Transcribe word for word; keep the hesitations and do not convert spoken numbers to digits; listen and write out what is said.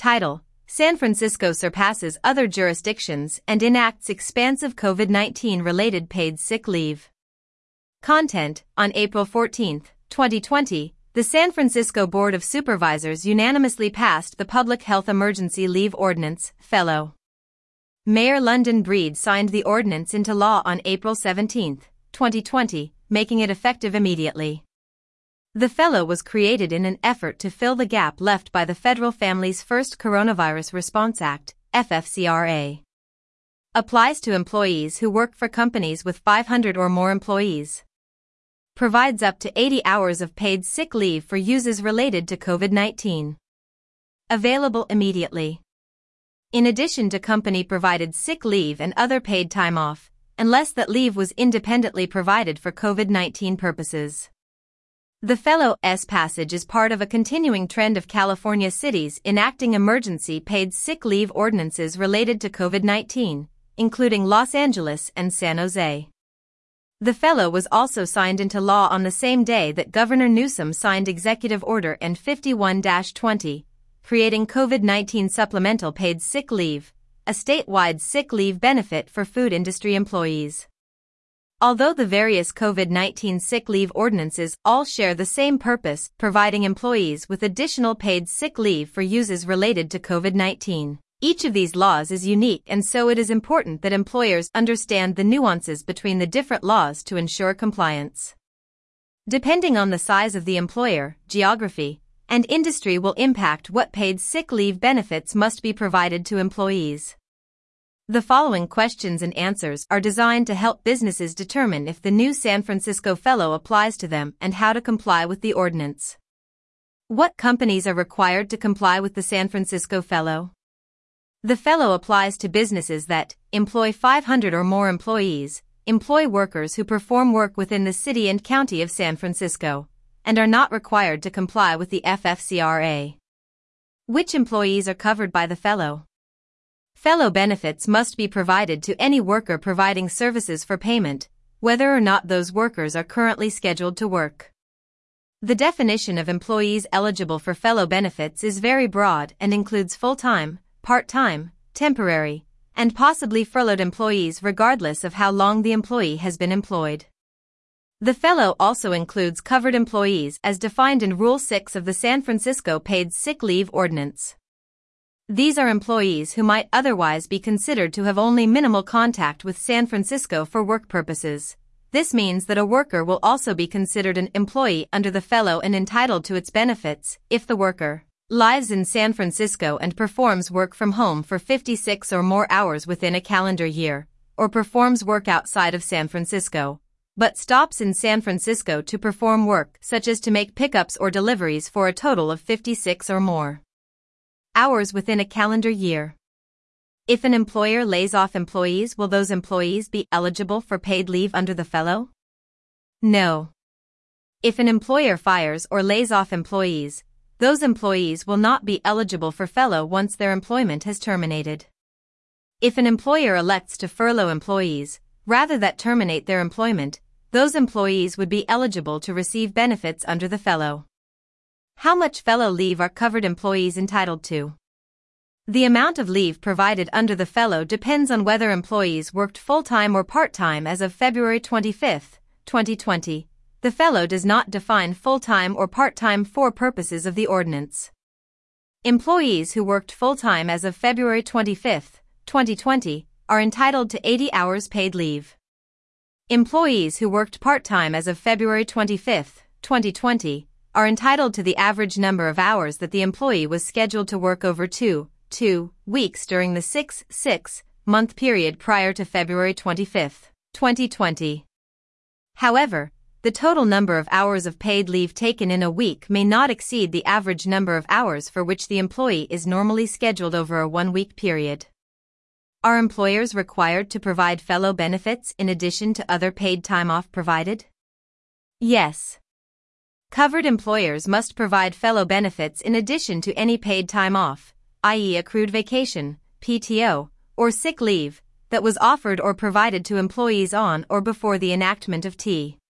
Title: San Francisco surpasses other jurisdictions and enacts expansive COVID nineteen related paid sick leave. Content: On April fourteenth, twenty twenty, the San Francisco Board of Supervisors unanimously passed the Public Health Emergency Leave Ordinance, Fellow. Mayor London Breed signed the ordinance into law on April seventeenth, twenty twenty, making it effective immediately. The Fellow was created in an effort to fill the gap left by the Federal Families First Coronavirus Response Act, F F C R A. Applies to employees who work for companies with five hundred or more employees. Provides up to eighty hours of paid sick leave for uses related to COVID nineteen. Available immediately. In addition to company-provided sick leave and other paid time off, unless that leave was independently provided for COVID nineteen purposes. The Fellow's passage is part of a continuing trend of California cities enacting emergency paid sick leave ordinances related to COVID nineteen, including Los Angeles and San Jose. The Fellow was also signed into law on the same day that Governor Newsom signed Executive Order N fifty-one dash twenty, creating COVID nineteen supplemental paid sick leave, a statewide sick leave benefit for food industry employees. Although the various COVID nineteen sick leave ordinances all share the same purpose, providing employees with additional paid sick leave for uses related to COVID nineteen, each of these laws is unique, and so it is important that employers understand the nuances between the different laws to ensure compliance. Depending on the size of the employer, geography, and industry will impact what paid sick leave benefits must be provided to employees. The following questions and answers are designed to help businesses determine if the new San Francisco Fellow applies to them and how to comply with the ordinance. What companies are required to comply with the San Francisco Fellow? The Fellow applies to businesses that employ five hundred or more employees, employ workers who perform work within the city and county of San Francisco, and are not required to comply with the F F C R A. Which employees are covered by the Fellow? Fellow benefits must be provided to any worker providing services for payment, whether or not those workers are currently scheduled to work. The definition of employees eligible for Fellow benefits is very broad and includes full-time, part-time, temporary, and possibly furloughed employees regardless of how long the employee has been employed. The Fellow also includes covered employees as defined in Rule six of the San Francisco Paid Sick Leave Ordinance. These are employees who might otherwise be considered to have only minimal contact with San Francisco for work purposes. This means that a worker will also be considered an employee under the Fellow and entitled to its benefits if the worker lives in San Francisco and performs work from home for fifty-six or more hours within a calendar year, or performs work outside of San Francisco, but stops in San Francisco to perform work such as to make pickups or deliveries for a total of fifty-six or more hours within a calendar year. If an employer lays off employees, will those employees be eligible for paid leave under the Fellow? No. If an employer fires or lays off employees, those employees will not be eligible for Fellow once their employment has terminated. If an employer elects to furlough employees, rather than terminate their employment, those employees would be eligible to receive benefits under the Fellow. How much Fellow leave are covered employees entitled to? The amount of leave provided under the Fellow depends on whether employees worked full-time or part-time as of February twenty-fifth, twenty twenty. The Fellow does not define full-time or part-time for purposes of the ordinance. Employees who worked full-time as of February twenty-fifth, twenty twenty, are entitled to eighty hours paid leave. Employees who worked part-time as of February twenty-fifth, twenty twenty, are entitled to the average number of hours that the employee was scheduled to work over two, two weeks during the six, six month period prior to February twenty-fifth, twenty twenty. However, the total number of hours of paid leave taken in a week may not exceed the average number of hours for which the employee is normally scheduled over a one-week period. Are employers required to provide Fellow benefits in addition to other paid time off provided? Yes. Covered employers must provide Fellow benefits in addition to any paid time off, that is accrued vacation, P T O, or sick leave, that was offered or provided to employees on or before the enactment of T.